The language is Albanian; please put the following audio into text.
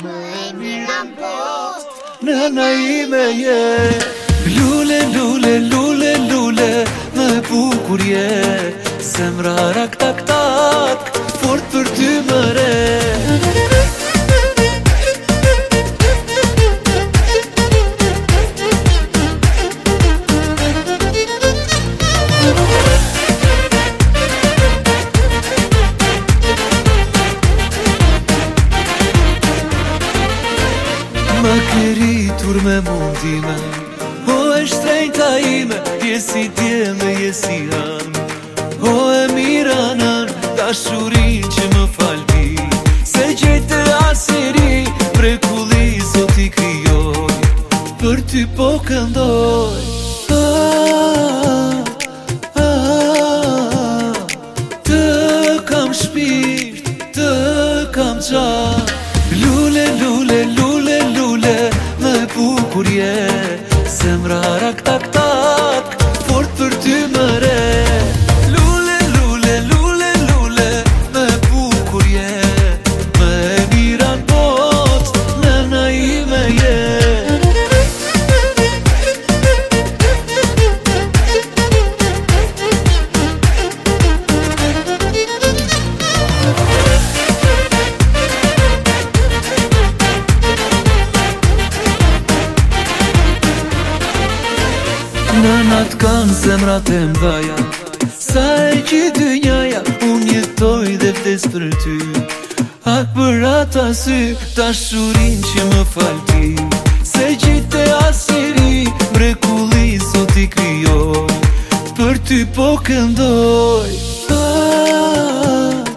Më e mira post Nëna ime je Lule, lule, lule, lule Më e bukur je Zemra rak tak tak Fort për ty më re Më këritur me mundime O e shtrejnta ime Jesi djeme, jesi han O e miranan Dashurin që më falbi Se gjejtë asiri Prekulli sot i kryoj Për ty po këndoj Të kam shpirt Të kam qar Lule, lule, lule, lule Më e bukur je Zemra rak tak tak Fort për ty më re Lule, lule, lule, lule Më e bukur je Më e mira në bot Nëna ime je Nënat kanë zemrat e mdhaja Sa e që dynjaja Unë jetoj dhe vdes për ty Ak për ata sy Dashurin që më falti Se gjite asiri Mrekulli sot i kryoj Për ty po këndoj